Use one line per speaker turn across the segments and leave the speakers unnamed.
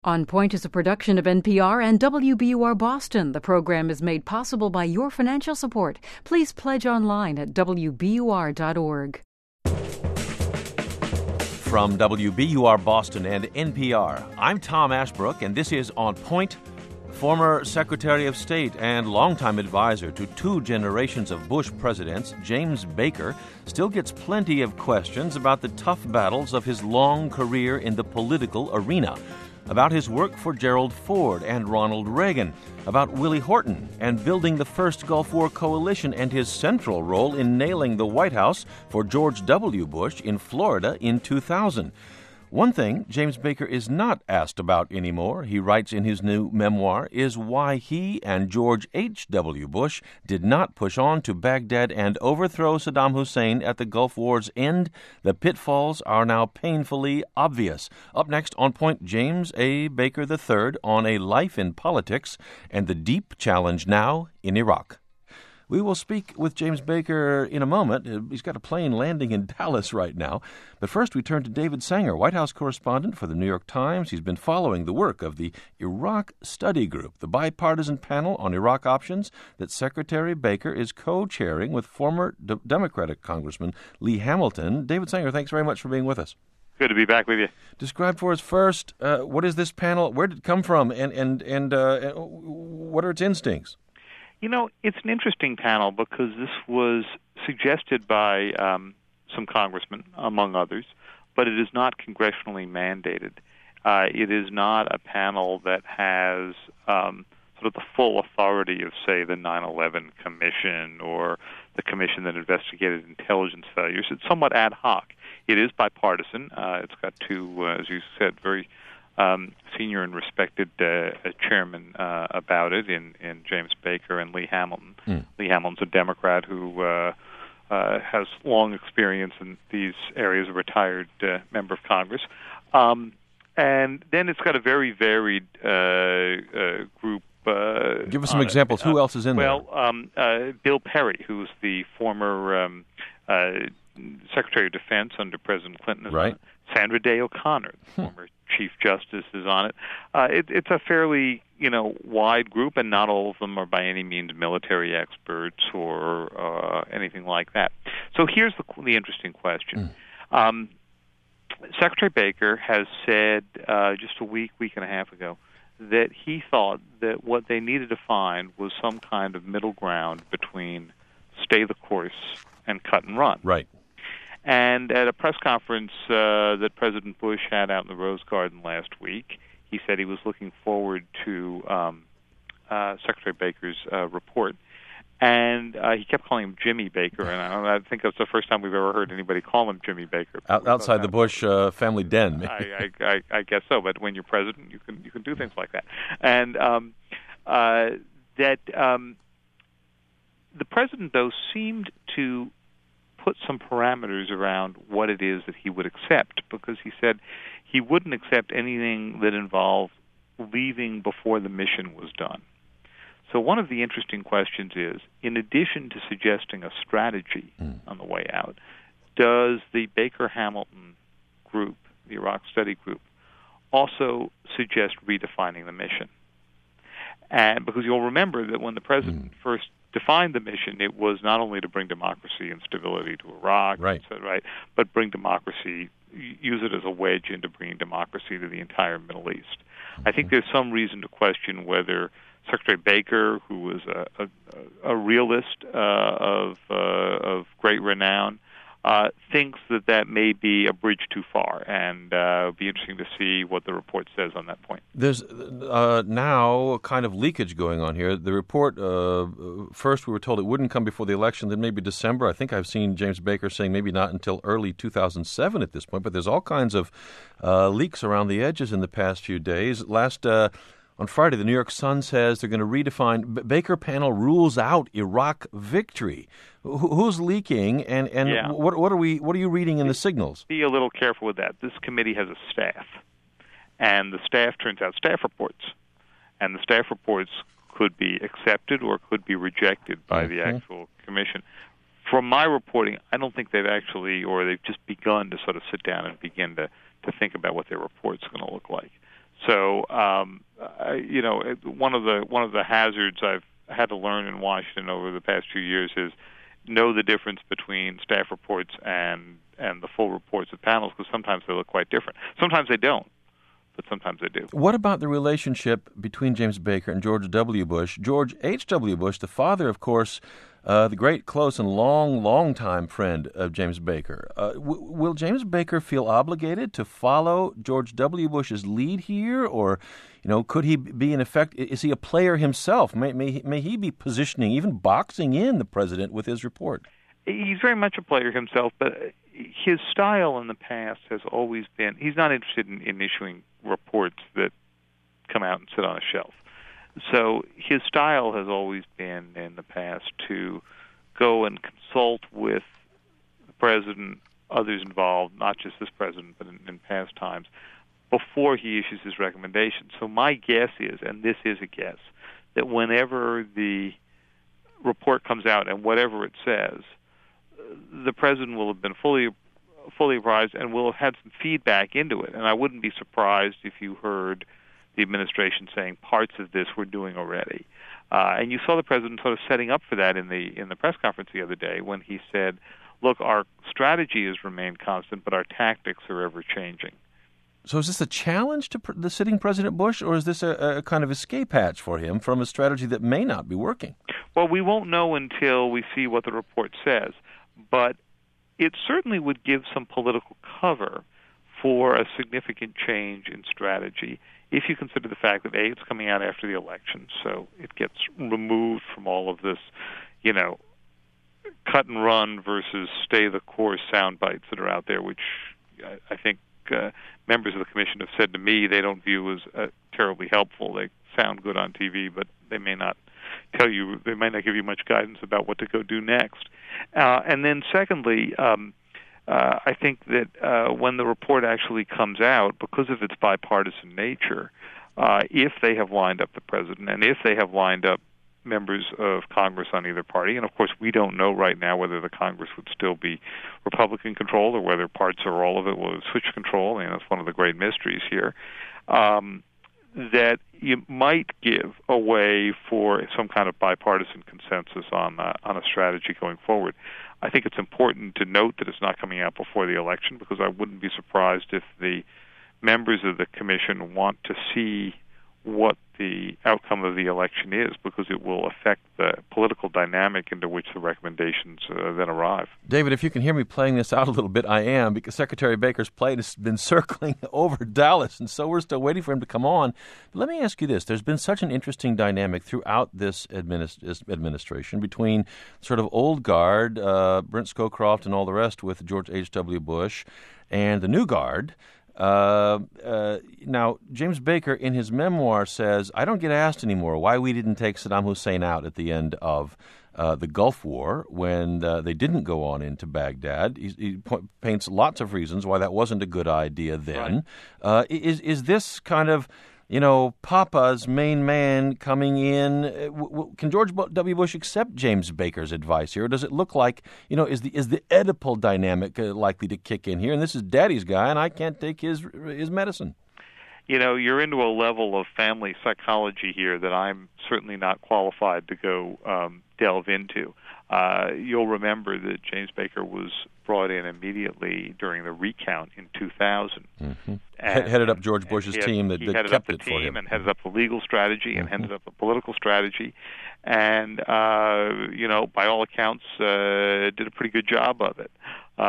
On Point is a production of NPR and WBUR Boston. The program is made possible by your financial support. Please pledge online at WBUR.org.
From WBUR Boston and NPR, I'm Tom Ashbrook, and this is On Point. Former Secretary of State and longtime advisor to two generations of Bush presidents, James Baker, still gets plenty of questions about the tough battles of his long career in the political arena, about his work for Gerald Ford and Ronald Reagan, about Willie Horton and building the first Gulf War coalition and his central role in nailing the White House for George W. Bush in Florida in 2000. One thing James Baker is not asked about anymore, he writes in his new memoir, is why he and George H.W. Bush did not push on to Baghdad and overthrow Saddam Hussein at the Gulf War's end. The pitfalls are now painfully obvious. Up next, On Point, James A. Baker III on a life in politics and the deep challenge now in Iraq. We will speak with James Baker in a moment. He's got a plane landing in Dallas right now. But first, we turn to David Sanger, White House correspondent for the New York Times. He's been following the work of the Iraq Study Group, the bipartisan panel on Iraq options that Secretary Baker is co-chairing with former Democratic Congressman Lee Hamilton. David Sanger, thanks very much for being with us.
Good to be back with you.
Describe for us first, what is this panel, where did it come from, and what are its instincts?
You know, it's an interesting panel because this was suggested by some congressmen, among others, but it is not congressionally mandated. It is not a panel that has sort of the full authority of, say, the 9/11 Commission or the commission that investigated intelligence failures. It's somewhat ad hoc. It is bipartisan. It's got two, as you said, very senior and respected chairman about it in James Baker and Lee Hamilton. Lee Hamilton's a Democrat who has long experience in these areas, a retired member of Congress. And then it's got a very varied group.
Give us some examples. Who else is in there?
Well, Bill Perry, who's the former Secretary of Defense under President Clinton, is
right.
On it. Sandra Day O'Connor, the former Chief Justice, is on it. It's a fairly, wide group, and not all of them are by any means military experts or anything like that. So here's the interesting question. Secretary Baker has said just a week and a half ago that he thought that what they needed to find was some kind of middle ground between stay the course and cut and run.
Right.
And at a press conference that President Bush had out in the Rose Garden last week, he said he was looking forward to Secretary Baker's report. And he kept calling him Jimmy Baker, and I think that's the first time we've ever heard anybody call him Jimmy Baker.
Outside the Bush family den.
I guess so, but when you're president, you can do things like that. And the president, though, seemed to put some parameters around what it is that he would accept, because he said he wouldn't accept anything that involved leaving before the mission was done. So one of the interesting questions is, in addition to suggesting a strategy on the way out, does the Baker-Hamilton group, the Iraq Study Group, also suggest redefining the mission? And because you'll remember that when the president first defined the mission, it was not only to bring democracy and stability to Iraq,
right,
but bring democracy, use it as a wedge into bringing democracy to the entire Middle East. I think there's some reason to question whether Secretary Baker, who was a realist of great renown, thinks that may be a bridge too far, and it'll be interesting to see what the report says on that point.
There's now a kind of leakage going on here. The report, first we were told it wouldn't come before the election, then maybe December. I think I've seen James Baker saying maybe not until early 2007 at this point, but there's all kinds of leaks around the edges in the past few days. On Friday, the New York Sun says they're going to redefine. Baker panel rules out Iraq victory. Who's leaking, and what are you reading in the signals?
Be a little careful with that. This committee has a staff, and the staff turns out staff reports, and the staff reports could be accepted or could be rejected by the actual commission. From my reporting, I don't think they've just begun to sort of sit down and begin to think about what their report's going to look like. So, one of the hazards I've had to learn in Washington over the past few years is know the difference between staff reports and the full reports of panels, because sometimes they look quite different. Sometimes they don't, but sometimes they do.
What about the relationship between James Baker and George W. Bush? George H.W. Bush, the father, of course, the great, close, and long-time friend of James Baker. Will James Baker feel obligated to follow George W. Bush's lead here, or, could he be, in effect, is he a player himself? May he be positioning, even boxing in the president with his report?
He's very much a player himself, but his style in the past has always been, he's not interested in issuing reports that come out and sit on a shelf. So his style has always been in the past to go and consult with the president, others involved, not just this president, but in past times, before he issues his recommendation. So my guess is, and this is a guess, that whenever the report comes out and whatever it says, the president will have been fully apprised and will have had some feedback into it. And I wouldn't be surprised if you heard the administration saying parts of this we're doing already. And you saw the president sort of setting up for that in the press conference the other day when he said, look, our strategy has remained constant, but our tactics are ever changing.
So is this a challenge to the sitting President Bush, or is this a kind of escape hatch for him from a strategy that may not be working?
Well, we won't know until we see what the report says, but it certainly would give some political cover for a significant change in strategy if you consider the fact that, A, it's coming out after the election, so it gets removed from all of this, cut and run versus stay the course sound bites that are out there, which I think members of the commission have said to me they don't view as terribly helpful. They sound good on TV, but they may not give you much guidance about what to go do next. And then secondly, I think that when the report actually comes out, because of its bipartisan nature, if they have lined up the president and if they have lined up members of Congress on either party, and of course we don't know right now whether the Congress would still be Republican-controlled or whether parts or all of it will switch control, and that's one of the great mysteries here, that you might give a way for some kind of bipartisan consensus on a strategy going forward. I think it's important to note that it's not coming out before the election, because I wouldn't be surprised if the members of the commission want to see what the outcome of the election is, because it will affect the political dynamic into which the recommendations then arrive.
David, if you can hear me playing this out a little bit, I am, because Secretary Baker's plane has been circling over Dallas, and so we're still waiting for him to come on. But let me ask you this. There's been such an interesting dynamic throughout this administration between sort of old guard, Brent Scowcroft and all the rest with George H.W. Bush, and the new guard. Now, James Baker, in his memoir, says, I don't get asked anymore why we didn't take Saddam Hussein out at the end of the Gulf War when they didn't go on into Baghdad. He paints lots of reasons why that wasn't a good idea then. Right. Is this kind of, Papa's main man coming in? Can George W. Bush accept James Baker's advice here? Or does it look like, is the Oedipal dynamic likely to kick in here? And this is Daddy's guy, and I can't take his medicine.
You're into a level of family psychology here that I'm certainly not qualified to go delve into. You'll remember that James Baker was brought in immediately during the recount in 2000. Mm-hmm.
Headed up George Bush's team that kept it for him.
And headed up the legal strategy and headed up the political strategy. And, by all accounts, did a pretty good job of it.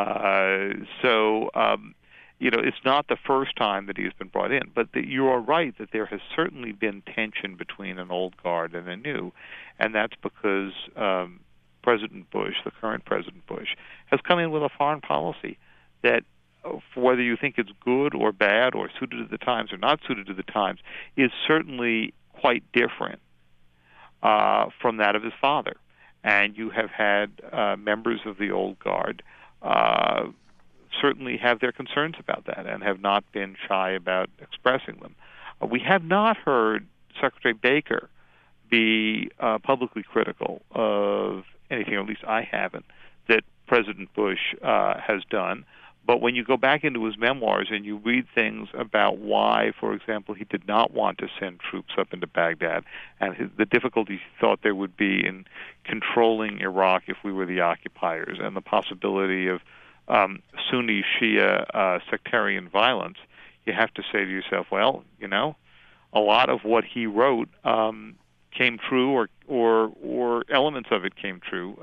It's not the first time that he's been brought in. But you are right that there has certainly been tension between an old guard and a new. And that's because President Bush, the current President Bush, has come in with a foreign policy that, whether you think it's good or bad or suited to the times or not suited to the times, is certainly quite different from that of his father. And you have had members of the old guard certainly have their concerns about that and have not been shy about expressing them. We have not heard Secretary Baker be publicly critical of anything, or at least I haven't, that President Bush has done. But when you go back into his memoirs and you read things about why, for example, he did not want to send troops up into Baghdad and the difficulties he thought there would be in controlling Iraq if we were the occupiers and the possibility of Sunni Shia sectarian violence, you have to say to yourself, well, a lot of what he wrote came true, or elements of it came true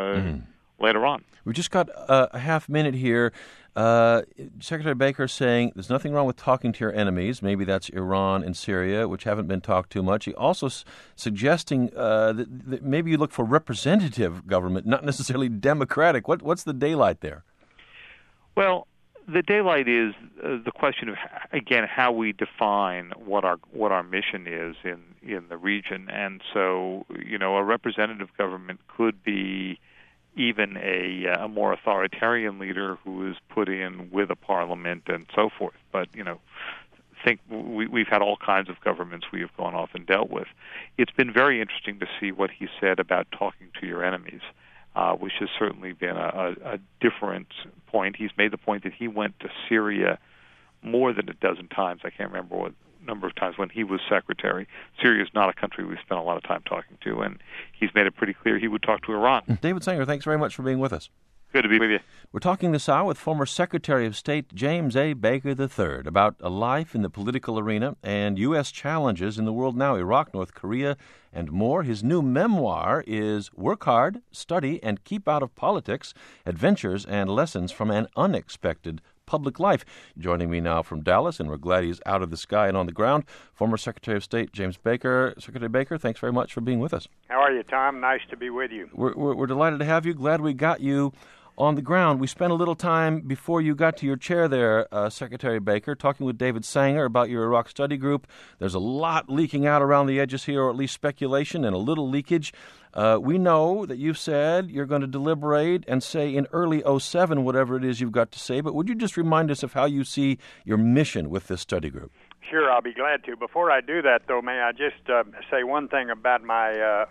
later on.
We just got a half minute here. Secretary Baker saying there's nothing wrong with talking to your enemies. Maybe that's Iran and Syria, which haven't been talked too much. He also suggesting that maybe you look for representative government, not necessarily democratic. What's the daylight there?
Well, the daylight is the question of, again, how we define what our mission is in the region. And so, a representative government could be even a more authoritarian leader who is put in with a parliament and so forth. But, think we've had all kinds of governments we have gone off and dealt with. It's been very interesting to see what he said about talking to your enemies, which has certainly been a different point. He's made the point that he went to Syria more than a dozen times. I can't remember what number of times when he was secretary. Syria is not a country we spent a lot of time talking to, and he's made it pretty clear he would talk to Iran.
David Sanger, thanks very much for being with us.
Good to be with you.
We're talking this hour with former Secretary of State James A. Baker III about a life in the political arena and U.S. challenges in the world now, Iraq, North Korea, and more. His new memoir is Work Hard, Study, and Keep Out of Politics, Adventures and Lessons from an Unexpected Public Life. Joining me now from Dallas, and we're glad he's out of the sky and on the ground, former Secretary of State James Baker. Secretary Baker, thanks very much for being with us.
How are you, Tom? Nice to be with you.
We're delighted to have you. Glad we got you on the ground. We spent a little time before you got to your chair there, Secretary Baker, talking with David Sanger about your Iraq study group. There's a lot leaking out around the edges here, or at least speculation and a little leakage. We know that you've said you're going to deliberate and say in early 2007 whatever it is you've got to say, but would you just remind us of how you see your mission with this study group?
Sure, I'll be glad to. Before I do that, though, may I just say one thing about my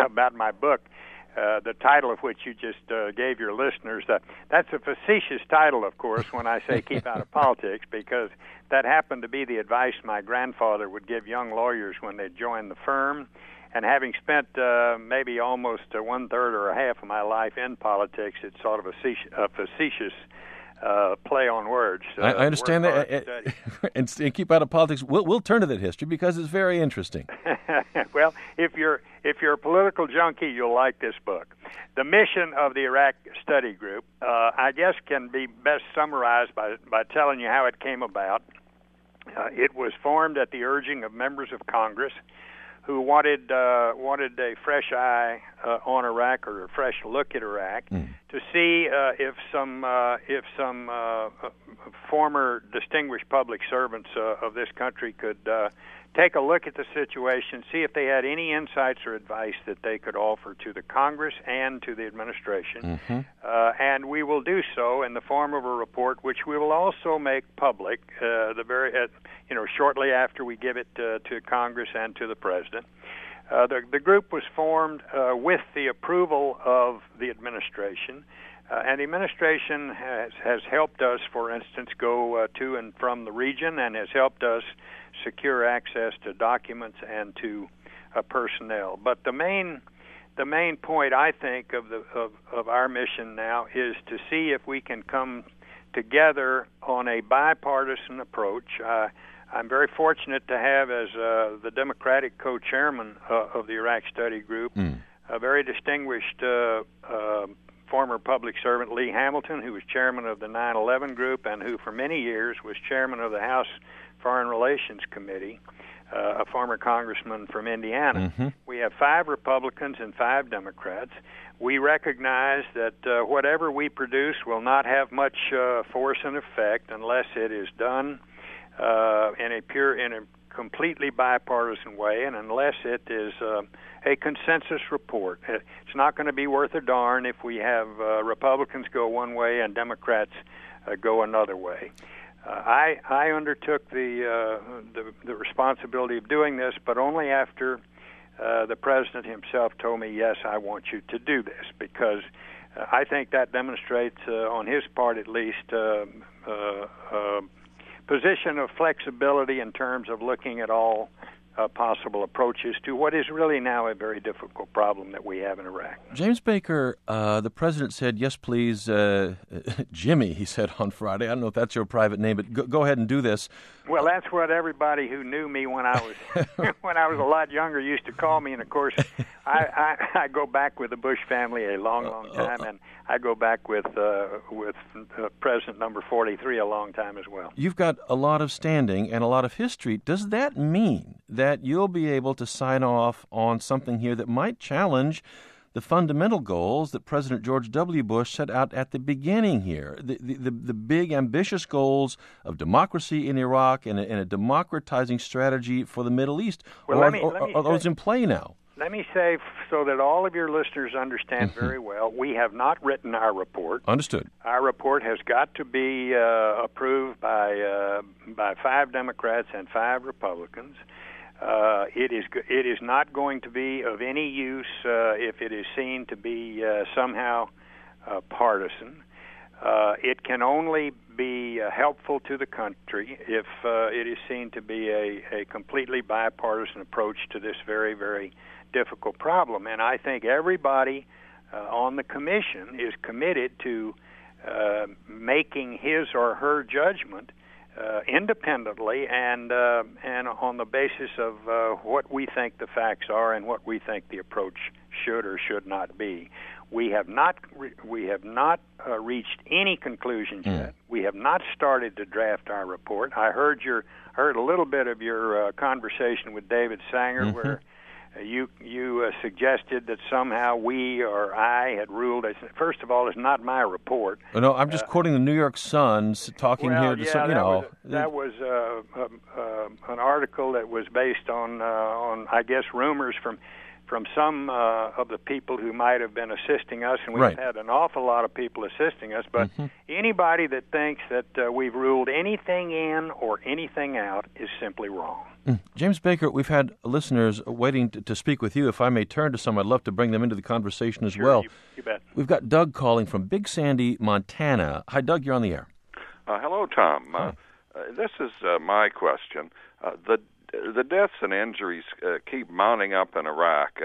book? The title of which you just gave your listeners. That's a facetious title, of course, when I say keep out of politics, because that happened to be the advice my grandfather would give young lawyers when they joined the firm. And having spent maybe almost one-third or a half of my life in politics, it's sort of a facetious play on words.
I understand that, and keep out of politics. We'll turn to that history because it's very interesting.
Well, if you're a political junkie, you'll like this book. The mission of the Iraq Study Group, I guess, can be best summarized by telling you how it came about. It was formed at the urging of members of Congress who wanted a fresh eye on Iraq, or a fresh look at Iraq, to see if some former distinguished public servants of this country could take a look at the situation, see if they had any insights or advice that they could offer to the Congress and to the administration. And we will do so in the form of a report, which we will also make public shortly after we give it to Congress and to the President. The group was formed with the approval of the administration, and the administration has helped us, for instance, go to and from the region, and has helped us secure access to documents and to personnel. But the main point, I think, of our mission now is to see if we can come together on a bipartisan approach. I'm very fortunate to have as the Democratic co-chairman of the Iraq Study Group a very distinguished former public servant, Lee Hamilton, who was chairman of the 9/11 Group and who for many years was chairman of the House Foreign Relations Committee, a former congressman from Indiana. We have 5 Republicans and 5 Democrats. We recognize that whatever we produce will not have much force and effect unless it is done in a completely bipartisan way, and unless it is a consensus report. It's not going to be worth a darn if we have Republicans go one way and Democrats go another way. I undertook the responsibility of doing this, but only after the President himself told me, yes, I want you to do this, because I think that demonstrates, on his part at least, position of flexibility in terms of looking at all possible approaches to what is really now a very difficult problem that we have in Iraq.
James Baker, the president said, yes, please, Jimmy, he said on Friday. I don't know if that's your private name, but go ahead and do this.
Well, that's what everybody who knew me when I was when I was a lot younger used to call me. And, of course, I go back with the Bush family a long, long time, and I go back with President number 43 a long time as well.
You've got a lot of standing and a lot of history. Does that mean that you'll be able to sign off on something here that might challenge the fundamental goals that President George W. Bush set out at the beginning here, the big ambitious goals of democracy in Iraq and a democratizing strategy for the Middle East?
Well,
are those in play now?
Let me say, so that all of your listeners understand very well, we have not written our report.
Understood.
Our report has got to be approved by 5 Democrats and 5 Republicans. It is not going to be of any use if it is seen to be somehow partisan. It can only be helpful to the country if it is seen to be a completely bipartisan approach to this very, very difficult problem. And I think everybody on the commission is committed to making his or her judgment independently and on the basis of what we think the facts are and what we think the approach should or should not be. We have not reached any conclusions yet. We have not started to draft our report. I heard a little bit of your conversation with David Sanger, where you suggested that somehow we or I had ruled. First of all, it's not my report.
No, I'm just quoting the New York Sun talking here to some,
that was an article that was based on I guess rumors from some of the people who might have been assisting us, and we've had an awful lot of people assisting us. But anybody that thinks that we've ruled anything in or anything out is simply wrong.
James Baker, we've had listeners waiting to speak with you. If I may turn to some, I'd love to bring them into the conversation as well.
You bet.
We've got Doug calling from Big Sandy, Montana. Hi, Doug, you're on the air.
Hello, Tom. This is my question. The deaths and injuries keep mounting up in Iraq.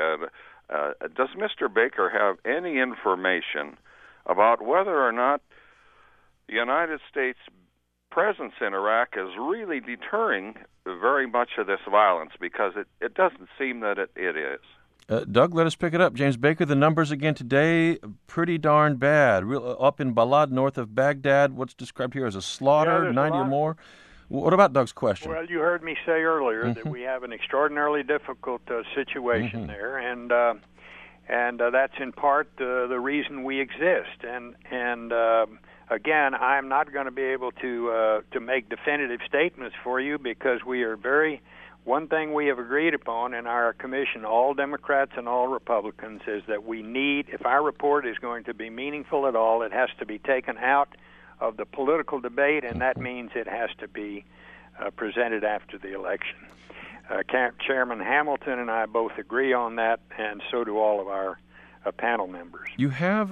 Does Mr. Baker have any information about whether or not the United States' presence in Iraq is really deterring very much of this violence? Because it doesn't seem that it is.
Doug, let us pick it up. James Baker, the numbers again today, pretty darn bad. Up in Balad, north of Baghdad, what's described here as a slaughter, 90 or more. What about Doug's question?
Well, you heard me say earlier that we have an extraordinarily difficult situation there, and that's in part the reason we exist. And again, I'm not going to be able to make definitive statements for you because we are one thing we have agreed upon in our commission, all Democrats and all Republicans, is that we need, if our report is going to be meaningful at all, it has to be taken out of the political debate, and that means it has to be presented after the election. Chairman Hamilton and I both agree on that, and so do all of our panel members.
You have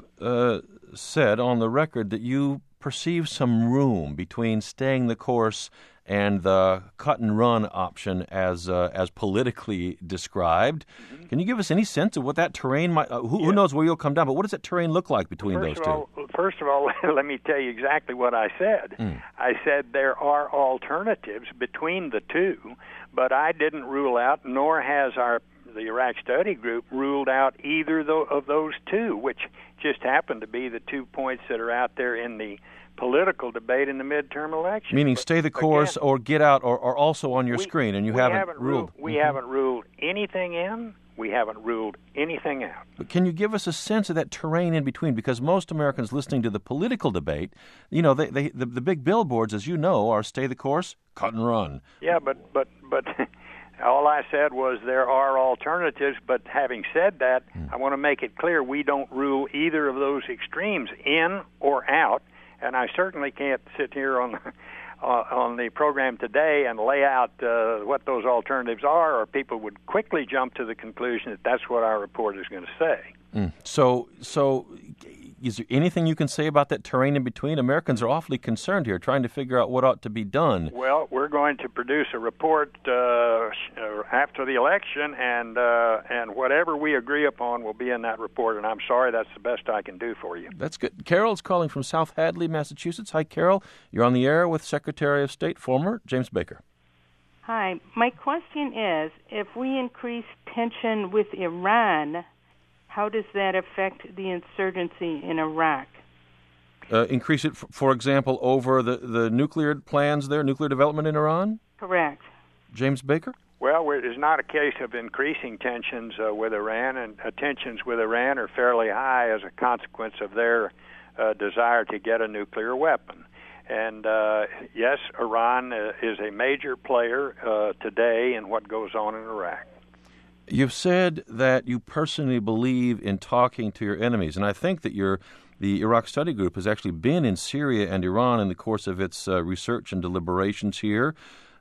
said on the record that you perceive some room between staying the course and the cut-and-run option as politically described. Can you give us any sense of what that terrain might... Who knows where you'll come down, but what does that terrain look like between those two?
First of all, let me tell you exactly what I said. I said there are alternatives between the two, but I didn't rule out, nor has the Iraq Study Group ruled out either of those two, which just happen to be the 2 points that are out there in the political debate in the midterm election.
Meaning stay the course, again, or get out, or also on your screen, and you haven't ruled.
We haven't ruled anything in. We haven't ruled anything out.
But can you give us a sense of that terrain in between? Because most Americans listening to the political debate, the big billboards, as you know, are stay the course, cut and run.
Yeah, but all I said was there are alternatives, but having said that, I want to make it clear we don't rule either of those extremes in or out, and I certainly can't sit here on the program today and lay out what those alternatives are, or people would quickly jump to the conclusion that that's what our report is going to say.
So is there anything you can say about that terrain in between? Americans are awfully concerned here, trying to figure out what ought to be done.
Well, we're going to produce a report after the election, and whatever we agree upon will be in that report, and I'm sorry, that's the best I can do for you.
That's good. Carol's calling from South Hadley, Massachusetts. Hi, Carol. You're on the air with Secretary of State, former James Baker.
Hi. My question is, if we increase tension with Iran, how does that affect the insurgency in Iraq?
Increase it, for example, over the nuclear plans there, nuclear development in Iran?
Correct.
James Baker?
Well, it is not a case of increasing tensions with Iran, and tensions with Iran are fairly high as a consequence of their desire to get a nuclear weapon. And yes, Iran is a major player today in what goes on in Iraq.
You've said that you personally believe in talking to your enemies, and I think that the Iraq Study Group has actually been in Syria and Iran in the course of its research and deliberations here.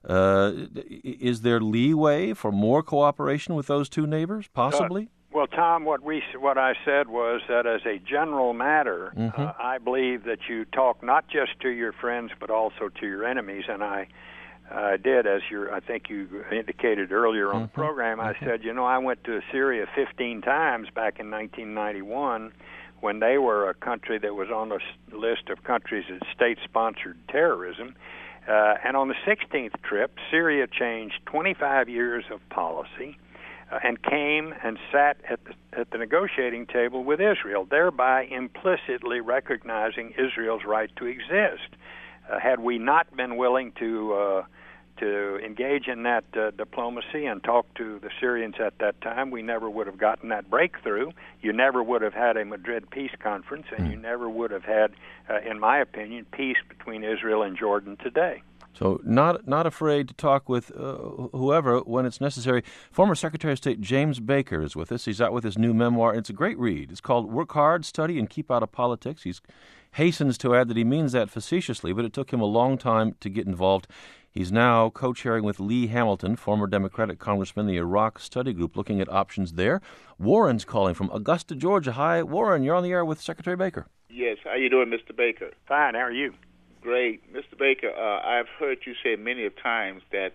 Is there leeway for more cooperation with those two neighbors, possibly?
Well, Tom, what I said was that as a general matter, I believe that you talk not just to your friends but also to your enemies, and I did, as I think you indicated earlier on the program. I said, I went to Syria 15 times back in 1991 when they were a country that was on the list of countries that state-sponsored terrorism. And on the 16th trip, Syria changed 25 years of policy and came and sat at the negotiating table with Israel, thereby implicitly recognizing Israel's right to exist. Had we not been willing to engage in that diplomacy and talk to the Syrians at that time, we never would have gotten that breakthrough. You never would have had a Madrid peace conference, and you never would have had, in my opinion, peace between Israel and Jordan today.
So not afraid to talk with whoever when it's necessary. Former Secretary of State James Baker is with us. He's out with his new memoir. It's a great read. It's called Work Hard, Study, and Keep Out of Politics. He hastens to add that he means that facetiously, but it took him a long time to get involved. He's now co-chairing with Lee Hamilton, former Democratic congressman, the Iraq Study Group, looking at options there. Warren's calling from Augusta, Georgia. Hi, Warren. You're on the air with Secretary Baker.
Yes. How you doing, Mr. Baker?
Fine. How are you?
Great. Mr. Baker, I've heard you say many times that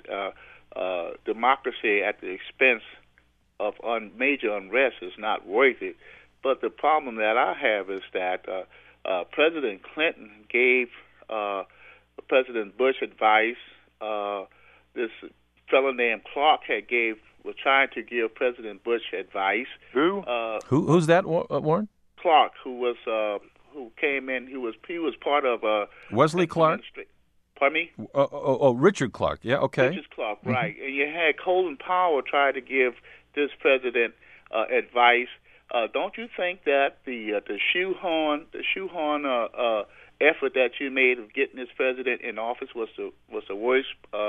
democracy at the expense of major unrest is not worth it. But the problem that I have is that President Clinton gave President Bush advice. This fellow named Clark was trying to give President Bush advice.
Who's that, Warren?
Clark, who came in. He was part of
Wesley Clark.
Pardon me?
Richard Clark. Yeah, okay.
Richard Clark, right? And you had Colin Powell try to give this president advice. Don't you think that the shoehorn effort that you made of getting this president in office was the worst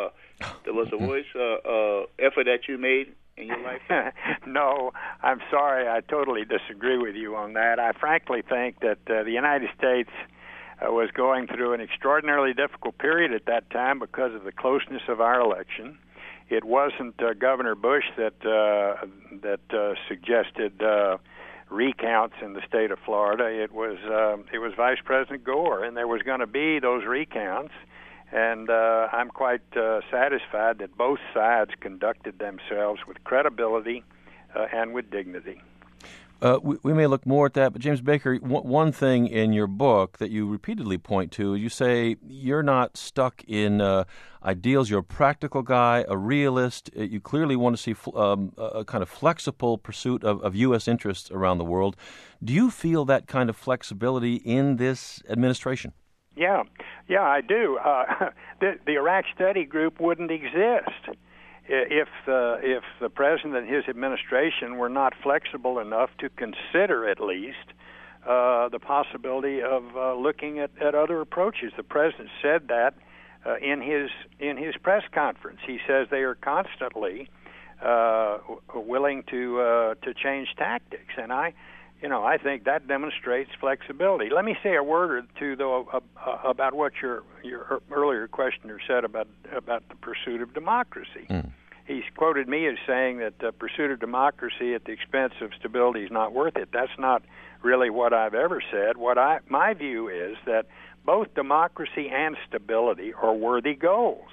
effort that you made in your life?
No, I'm sorry. I totally disagree with you on that. I frankly think that the United States was going through an extraordinarily difficult period at that time because of the closeness of our election. It wasn't Governor Bush that suggested recounts in the state of Florida. It was Vice President Gore, and there was going to be those recounts. And I'm quite satisfied that both sides conducted themselves with credibility and with dignity.
We may look more at that, but James Baker, one thing in your book that you repeatedly point to, you say you're not stuck in ideals. You're a practical guy, a realist. You clearly want to see a kind of flexible pursuit of U.S. interests around the world. Do you feel that kind of flexibility in this administration?
Yeah, I do. The Iraq Study Group wouldn't exist if the president and his administration were not flexible enough to consider at least the possibility of looking at other approaches. The president said that in his press conference. He says they are constantly willing to change tactics, and I think that demonstrates flexibility. Let me say a word or two, though, about what your earlier questioner said about the pursuit of democracy. he's quoted me as saying that pursuit of democracy at the expense of stability is not worth it. That's not really what I've ever said. My view is that both democracy and stability are worthy goals.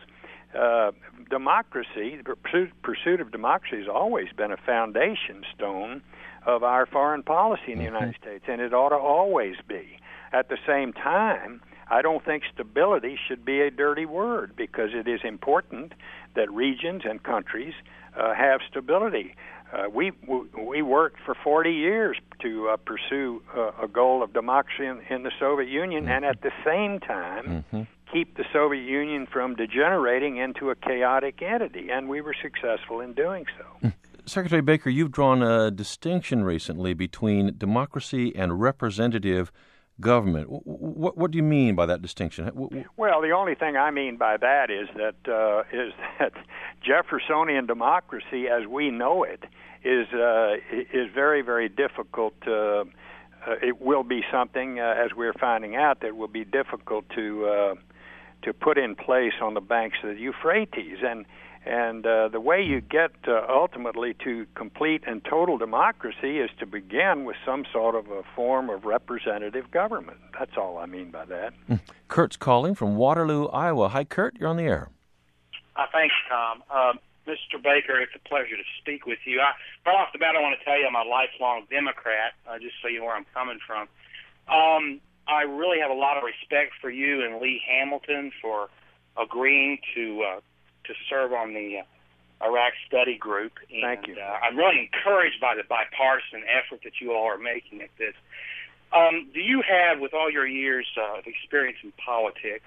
Democracy, the pursuit of democracy has always been a foundation stone of our foreign policy in the United States, and it ought to always be. At the same time, I don't think stability should be a dirty word, because it is important that regions and countries have stability. We worked for 40 years to pursue a goal of democracy in the Soviet Union, and at the same time keep the Soviet Union from degenerating into a chaotic entity, and we were successful in doing so.
Secretary Baker, you've drawn a distinction recently between democracy and representative government. What do you mean by that distinction?
Well, the only thing I mean by that is that Jeffersonian democracy, as we know it, is very, very difficult. It will be something, as we're finding out, that will be difficult to put in place on the banks of the Euphrates. And the way you get ultimately to complete and total democracy is to begin with some sort of a form of representative government. That's all I mean by that.
Kurt's calling from Waterloo, Iowa. Hi, Kurt. You're on the air.
Thanks, Tom. Mr. Baker, it's a pleasure to speak with you. Right off the bat, I want to tell you I'm a lifelong Democrat, just so you know where I'm coming from. I really have a lot of respect for you and Lee Hamilton for agreeing to serve on the Iraq Study Group. And,
thank you.
I'm really encouraged by the bipartisan effort that you all are making at this. Do you have, with all your years of experience in politics,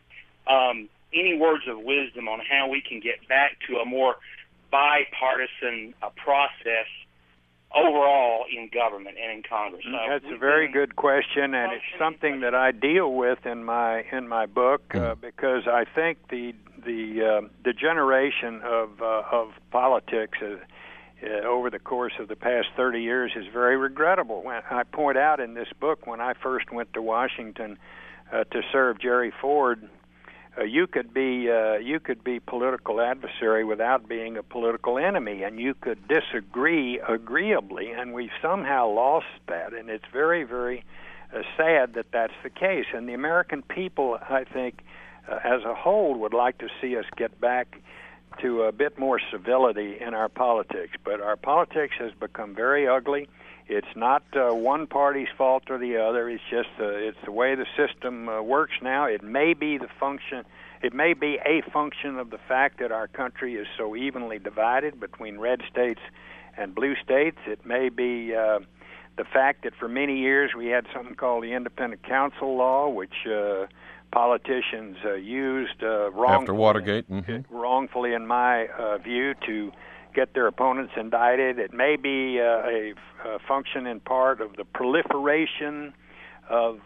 any words of wisdom on how we can get back to a more bipartisan process overall in government and in Congress?
That's a very good question, and it's something that I deal with in my book because I think the degeneration of politics over the course of the past 30 years is very regrettable. When I point out in this book, when I first went to Washington to serve Jerry Ford, you could be political adversary without being a political enemy, and you could disagree agreeably, and we've somehow lost that, and it's very, very sad that that's the case. And the American people, I think, as a whole, would like to see us get back to a bit more civility in our politics. But our politics has become very ugly. It's not one party's fault or the other. It's just it's the way the system works now. It may be a function of the fact that our country is so evenly divided between red states and blue states. It may be the fact that for many years we had something called the Independent Counsel Law, which politicians used wrongfully,
after Watergate,
wrongfully, in my view, to get their opponents indicted. It may be a function in part of the proliferation of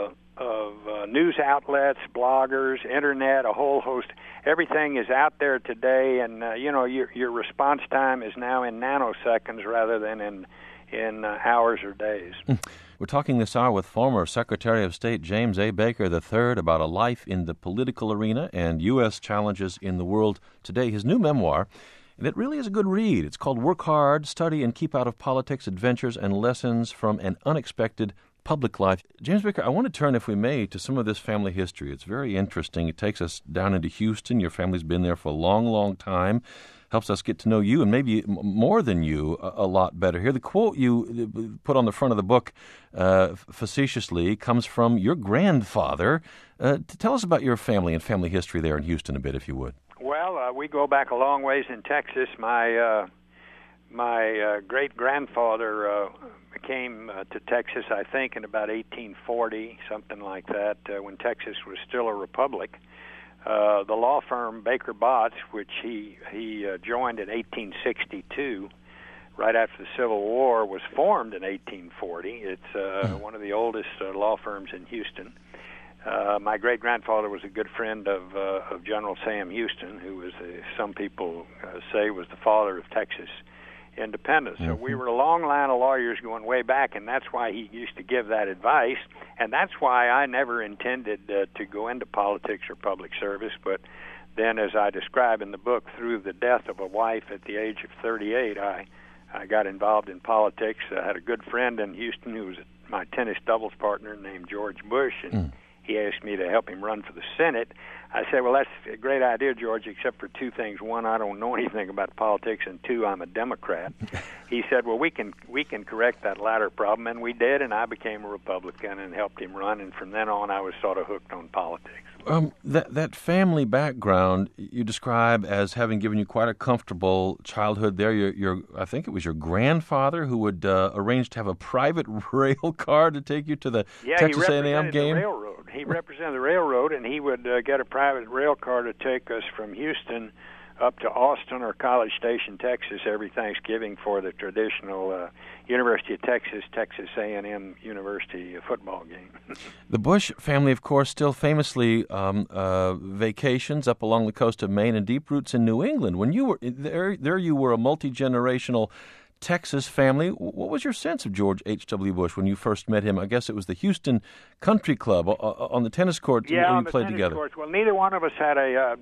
news outlets, bloggers, internet, a whole host. Everything is out there today, and your response time is now in nanoseconds rather than in hours or days.
We're talking this hour with former Secretary of State James A. Baker III about a life in the political arena and U.S. challenges in the world today. His new memoir, and it really is a good read. It's called Work Hard, Study and Keep Out of Politics, Adventures and Lessons from an Unexpected Public Life. James Baker, I want to turn, if we may, to some of this family history. It's very interesting. It takes us down into Houston. Your family's been there for a long, long time. Helps us get to know you, and maybe more than you, a lot better here. The quote you put on the front of the book facetiously comes from your grandfather. Tell us about your family and family history there in Houston a bit, if you would.
Well, we go back a long ways in Texas. My great-grandfather came to Texas, I think, in about 1840, something like that, when Texas was still a republic. The law firm Baker Botts, which he joined in 1862, right after the Civil War, was formed in 1840. It's one of the oldest law firms in Houston. My great-grandfather was a good friend of General Sam Houston, who was, some people say, was the father of Texas independence. So we were a long line of lawyers going way back, and that's why he used to give that advice, and that's why I never intended to go into politics or public service, but then, as I describe in the book, through the death of a wife at the age of 38, I got involved in politics. I had a good friend in Houston who was my tennis doubles partner named George Bush, and he asked me to help him run for the Senate. I said, well, that's a great idea, George, except for two things. One, I don't know anything about politics, and two, I'm a Democrat. He said, well, we can correct that latter problem, and we did, and I became a Republican and helped him run, and from then on I was sort of hooked on politics.
That family background you describe as having given you quite a comfortable childhood there. Your I think it was your grandfather who would arrange to have a private rail car to take you to the Texas A&M game.
The railroad. He represented the railroad, and he would get a private rail car to take us from Houston up to Austin or College Station, Texas, every Thanksgiving for the traditional University of Texas, Texas A&M University football game.
The Bush family, of course, still famously vacations up along the coast of Maine and deep roots in New England. When you were there you were a multi-generational Texas family. What was your sense of George H.W. Bush when you first met him? I guess it was the Houston Country Club on the tennis court where you played together.
Courts. Well, neither one of us had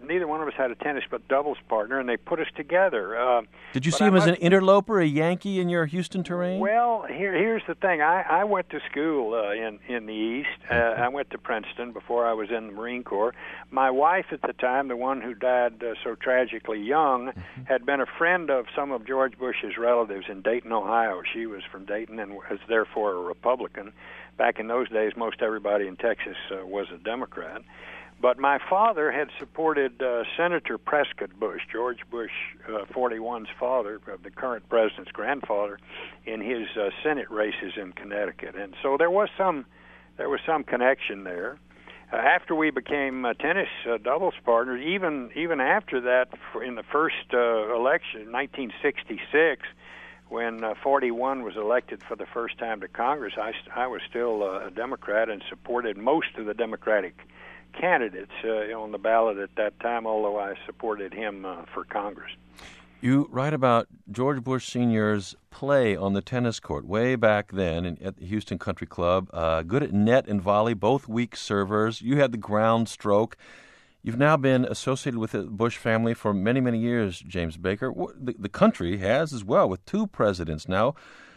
a tennis but doubles partner, and they put us together.
Did you see him as an interloper, a Yankee in your Houston terrain?
Well, here's the thing. I went to school in the East. I went to Princeton before I was in the Marine Corps. My wife at the time, the one who died so tragically young, had been a friend of some of George Bush's relatives in Dayton, Ohio. She was from Dayton and was therefore a Republican. Back in those days, most everybody in Texas was a Democrat. But my father had supported Senator Prescott Bush, George Bush 41's father, the current president's grandfather, in his Senate races in Connecticut. And so there was some connection there. After we became tennis doubles partners, even after that, in the first election, 1966, when 41 was elected for the first time to Congress, I was still a Democrat and supported most of the Democratic candidates on the ballot at that time, although I supported him for Congress.
You write about George Bush Sr.'s play on the tennis court way back then at the Houston Country Club, good at net and volley, both weak servers. You had the ground stroke. You've now been associated with the Bush family for many, many years, James Baker. The country has as well, with two presidents now.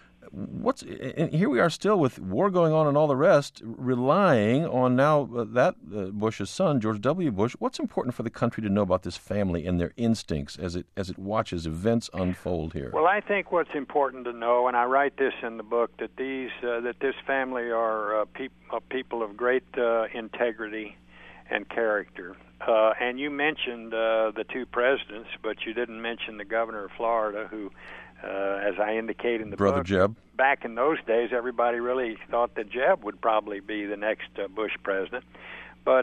And here we are still with war going on and all the rest, relying on now Bush's son, George W. Bush. What's important for the country to know about this family and their instincts as it watches events unfold here?
Well, I think what's important to know, and I write this in the book, that this family are people of great integrity and character. And you mentioned the two presidents, but you didn't mention the governor of Florida, who, as I indicate in the
Brother
book,
Jeb.
Back in those days, everybody really thought that Jeb would probably be the next Bush president. But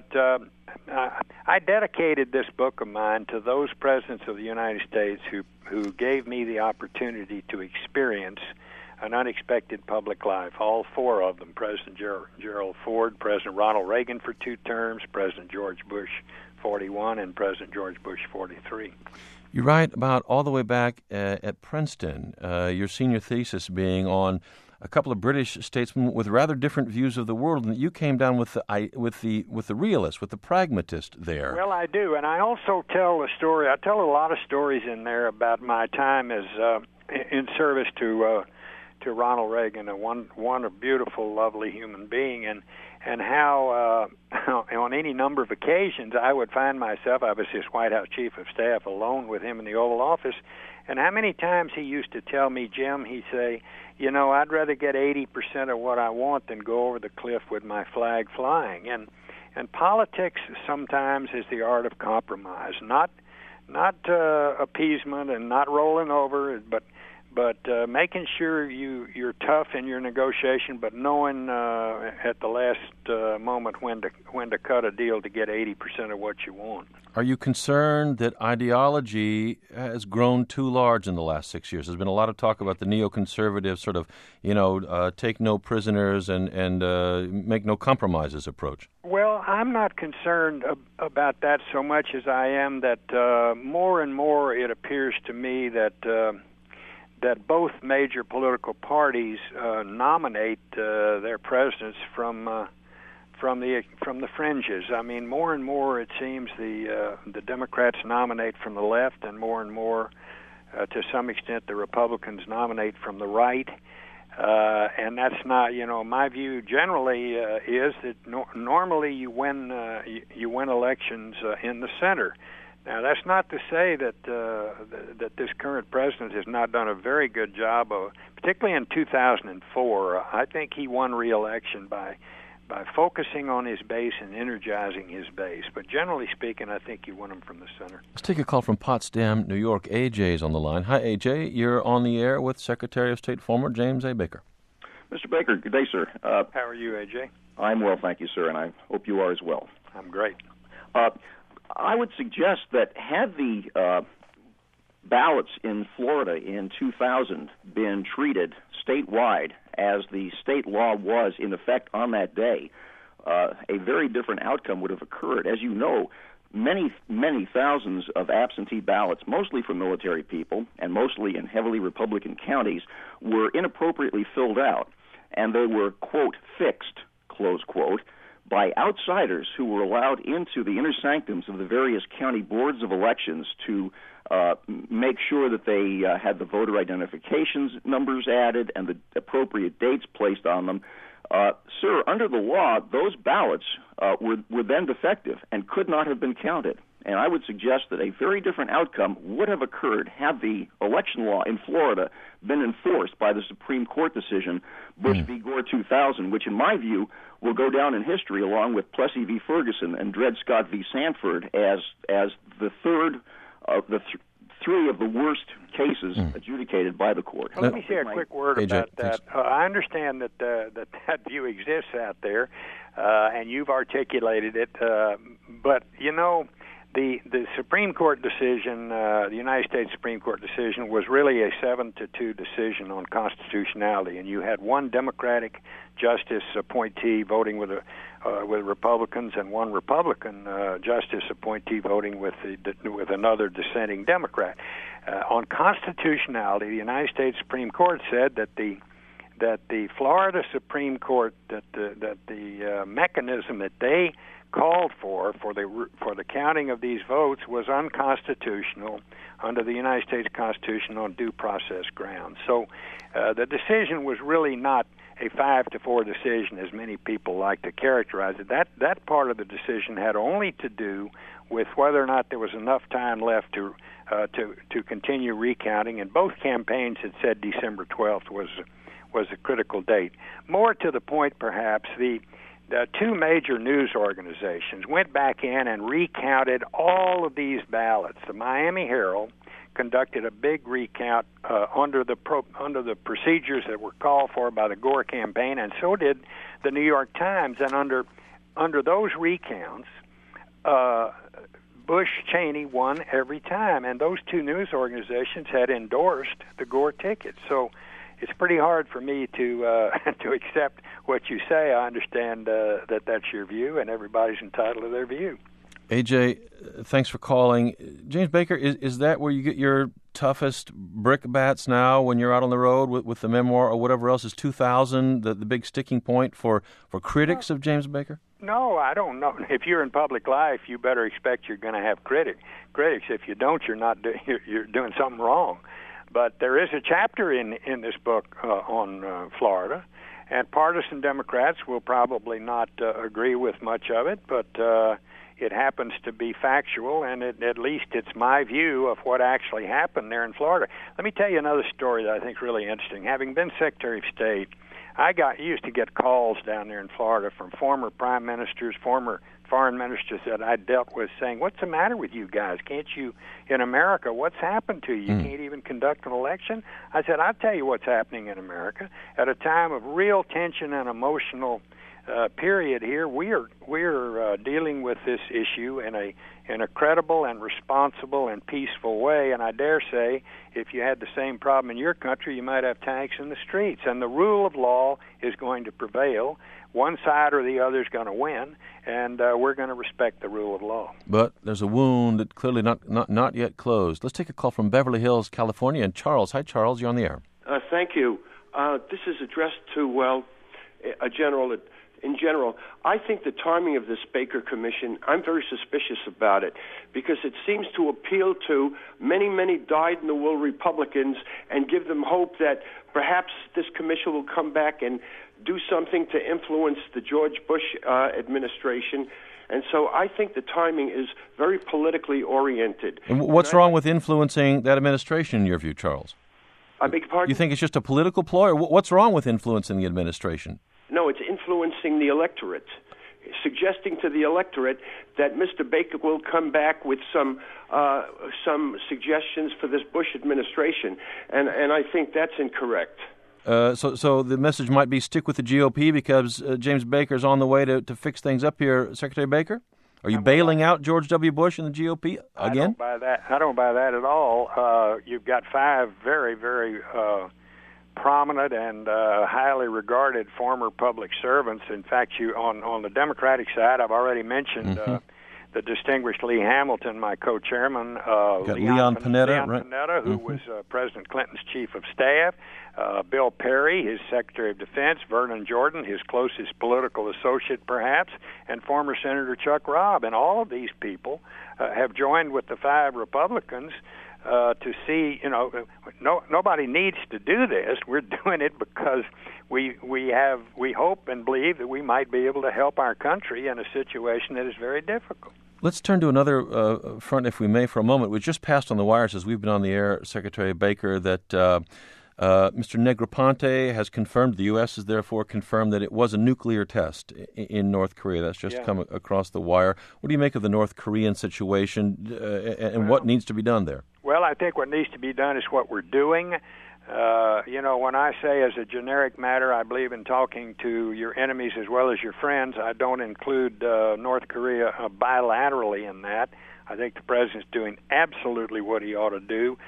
I dedicated this book of mine to those presidents of the United States who gave me the opportunity to experience an unexpected public life. All four of them: President Gerald Ford, President Ronald Reagan for 2 terms, President George Bush 41, and President George Bush 43.
You write about all the way back at Princeton, your senior thesis being on a couple of British statesmen with rather different views of the world, and you came down with the realist, with the pragmatist there.
Well, I do, and I also tell a story. I tell a lot of stories in there about my time as in service to Ronald Reagan, a beautiful, lovely human being, and how on any number of occasions I would find myself, I was his White House Chief of Staff, alone with him in the Oval Office, and how many times he used to tell me, Jim, he'd say, I'd rather get 80% of what I want than go over the cliff with my flag flying. And politics sometimes is the art of compromise, not appeasement and not rolling over, but making sure you're tough in your negotiation, but knowing at the last moment when to cut a deal to get 80% of what you want.
Are you concerned that ideology has grown too large in the last 6 years? There's been a lot of talk about the neoconservative sort of, take no prisoners and make no compromises approach.
Well, I'm not concerned about that so much as I am that more and more it appears to me that both major political parties nominate their presidents from from the fringes. I mean, more and more it seems the Democrats nominate from the left, and more to some extent the Republicans nominate from the right. And that's not, my view generally is that normally you win elections in the center. Now, that's not to say that that this current president has not done a very good job of, particularly in 2004. I think he won re-election by focusing on his base and energizing his base. But generally speaking, I think he won them from the center.
Let's take a call from Potsdam, New York. AJ's on the line. Hi, AJ. You're on the air with Secretary of State, former James A. Baker.
Mr. Baker, good day, sir.
How are you, AJ?
I'm well, thank you, sir, and I hope you are as well.
I'm great.
I would suggest that had the ballots in Florida in 2000 been treated statewide as the state law was in effect on that day, a very different outcome would have occurred. As you know, many thousands of absentee ballots, mostly from military people and mostly in heavily Republican counties, were inappropriately filled out, and they were, quote, fixed, close quote, by outsiders who were allowed into the inner sanctums of the various county boards of elections to make sure that they had the voter identifications numbers added and the appropriate dates placed on them. Sir, under the law, those ballots were then defective and could not have been counted. And I would suggest that a very different outcome would have occurred had the election law in Florida been enforced by the Supreme Court decision, Bush v. Gore 2000, which in my view will go down in history along with Plessy v. Ferguson and Dred Scott v. Sanford as the third of the three of the worst cases adjudicated by the court.
Well, let me say a quick word about that. I understand that that view exists out there, and you've articulated it, but, the Supreme Court decision, the United States Supreme Court decision, was really a 7-2 decision on constitutionality, and you had one Democratic justice appointee voting with Republicans and one Republican justice appointee voting with another dissenting Democrat. On constitutionality, the United States Supreme Court said that the Florida Supreme Court that the mechanism that they called for the counting of these votes was unconstitutional under the United States Constitution on due process grounds. So the decision was really not a 5-4 decision, as many people like to characterize it. That part of the decision had only to do with whether or not there was enough time left to continue recounting, and both campaigns had said December 12th was a critical date. More to the point, perhaps, the two major news organizations went back in and recounted all of these ballots. The Miami Herald conducted a big recount under the procedures that were called for by the Gore campaign, and so did the New York Times. And under those recounts, Bush Cheney won every time, and those two news organizations had endorsed the Gore ticket. So it's pretty hard for me to accept what you say. I understand that that's your view, and everybody's entitled to their view.
AJ, thanks for calling. James Baker, is that where you get your toughest brickbats now when you're out on the road with the memoir or whatever else? Is 2000 the big sticking point for critics of James Baker?
No, I don't know. If you're in public life, you better expect you're going to have critics. If you don't, you're doing something wrong. But there is a chapter in this book on Florida, and partisan Democrats will probably not agree with much of it, but it happens to be factual, and at least it's my view of what actually happened there in Florida. Let me tell you another story that I think is really interesting. Having been Secretary of State, used to get calls down there in Florida from former prime ministers, former foreign ministers that I dealt with saying, "What's the matter with you guys? Can't you, in America, what's happened to you? You can't even conduct an election?" I said, "I'll tell you what's happening in America. At a time of real tension and emotional period here, we're dealing with this issue in a credible and responsible and peaceful way. And I dare say, if you had the same problem in your country, you might have tanks in the streets. And the rule of law is going to prevail. One side or the other is going to win, and we're going to respect the rule of law."
But there's a wound that clearly not yet closed. Let's take a call from Beverly Hills, California, and Charles. Hi, Charles. You're on the air.
Thank you. This is addressed to a general that in general, I think the timing of this Baker Commission, I'm very suspicious about it, because it seems to appeal to many, many dyed-in-the-wool Republicans and give them hope that perhaps this commission will come back and do something to influence the George Bush administration. And so I think the timing is very politically oriented.
And what's wrong with influencing that administration, in your view, Charles?
I beg your pardon?
You think it's just a political ploy, or what's wrong with influencing the administration?
No, it's influencing the electorate, suggesting to the electorate that Mr. Baker will come back with some suggestions for this Bush administration, and I think that's incorrect.
So the message might be stick with the GOP because James Baker's on the way to fix things up here. Secretary Baker, are you bailing out George W. Bush and the GOP again?
I don't buy that at all. You've got 5 very, very prominent and highly regarded former public servants. In fact, you on the Democratic side, I've already mentioned the distinguished Lee Hamilton, my co-chairman,
Leon Panetta,
who was President Clinton's chief of staff, Bill Perry, his Secretary of Defense, Vernon Jordan, his closest political associate perhaps, and former Senator Chuck Robb. And all of these people have joined with the 5 Republicans to see, nobody needs to do this. We're doing it because we hope and believe that we might be able to help our country in a situation that is very difficult.
Let's turn to another front, if we may, for a moment. We just passed on the wires as we've been on the air, Secretary Baker, that Mr. Negroponte has confirmed, the U.S. has therefore confirmed that it was a nuclear test in North Korea. That's just come across the wire. What do you make of the North Korean situation and what needs to be done there?
Well, I think what needs to be done is what we're doing. When I say as a generic matter, I believe in talking to your enemies as well as your friends. I don't include North Korea bilaterally in that. I think the president's doing absolutely what he ought to do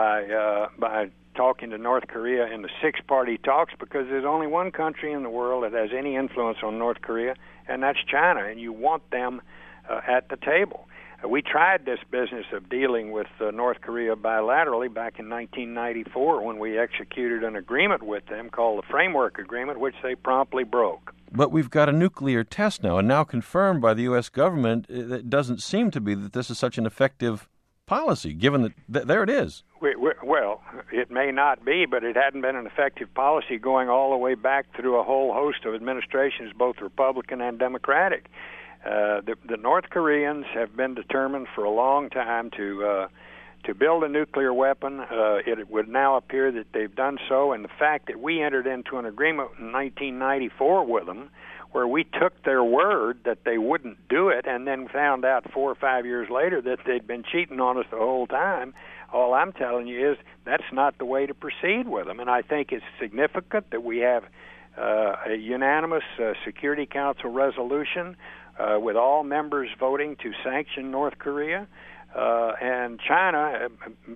by talking to North Korea in the 6-party talks, because there's only one country in the world that has any influence on North Korea, and that's China, and you want them at the table. We tried this business of dealing with North Korea bilaterally back in 1994 when we executed an agreement with them called the Framework Agreement, which they promptly broke.
But we've got a nuclear test now, and now confirmed by the U.S. government. It doesn't seem to be that this is such an effective policy, given that there it is.
Well, it may not be, but it hadn't been an effective policy going all the way back through a whole host of administrations, both Republican and Democratic. The North Koreans have been determined for a long time to build a nuclear weapon. It would now appear that they've done so, and the fact that we entered into an agreement in 1994 with them where we took their word that they wouldn't do it and then found out 4 or 5 years later that they'd been cheating on us the whole time, all I'm telling you is that's not the way to proceed with them. And I think it's significant that we have a unanimous Security Council resolution with all members voting to sanction North Korea, and China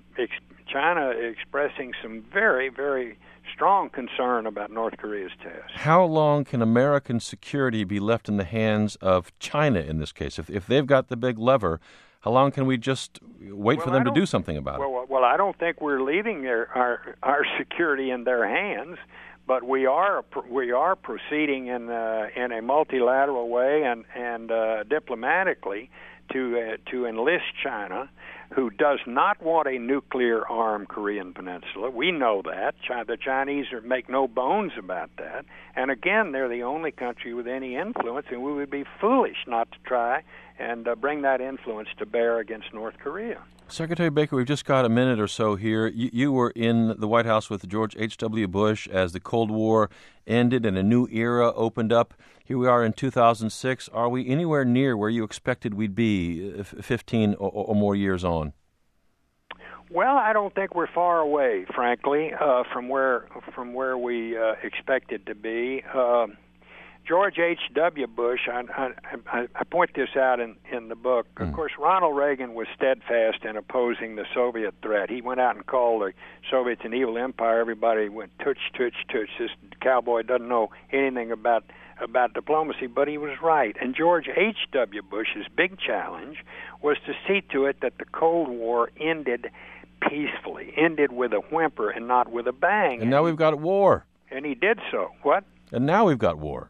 expressing some very, very strong concern about North Korea's test.
How long can American security be left in the hands of China in this case? If they've got the big lever, how long can we just wait for them to do something about it?
Well, I don't think we're leaving our security in their hands. But we are proceeding in a multilateral way and diplomatically to enlist China, who does not want a nuclear-armed Korean peninsula. We know that. The Chinese make no bones about that. And again, they're the only country with any influence, and we would be foolish not to try and bring that influence to bear against North Korea.
Secretary Baker, we've just got a minute or so here. You were in the White House with George H.W. Bush as the Cold War ended and a new era opened up. Here we are in 2006. Are we anywhere near where you expected we'd be 15 or more years on?
Well, I don't think we're far away, frankly, from where we expected to be. George H.W. Bush, I point this out in the book. Of course, Ronald Reagan was steadfast in opposing the Soviet threat. He went out and called the Soviets an evil empire. Everybody went touch, touch, touch. This cowboy doesn't know anything about diplomacy, but he was right. And George H.W. Bush's big challenge was to see to it that the Cold War ended peacefully, ended with a whimper and not with a bang.
And now we've got war.
And he did so. What?
And now we've got war.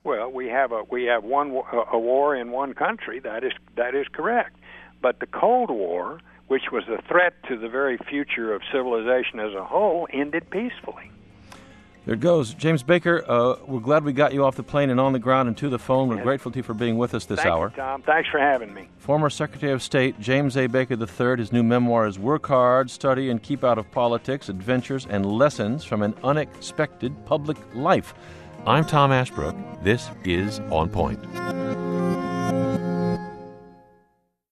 Well, we have a war in one country. That is correct. But the Cold War, which was a threat to the very future of civilization as a whole, ended peacefully.
There it goes. James Baker, we're glad we got you off the plane and on the ground and to the phone. We're grateful to you for being with us this hour.
Thank you, Tom. Thanks for having me.
Former Secretary of State James A. Baker III, his new memoir is Work Hard, Study, and Keep Out of Politics, Adventures and Lessons from an Unexpected Public Life. I'm Tom Ashbrook. This is On Point.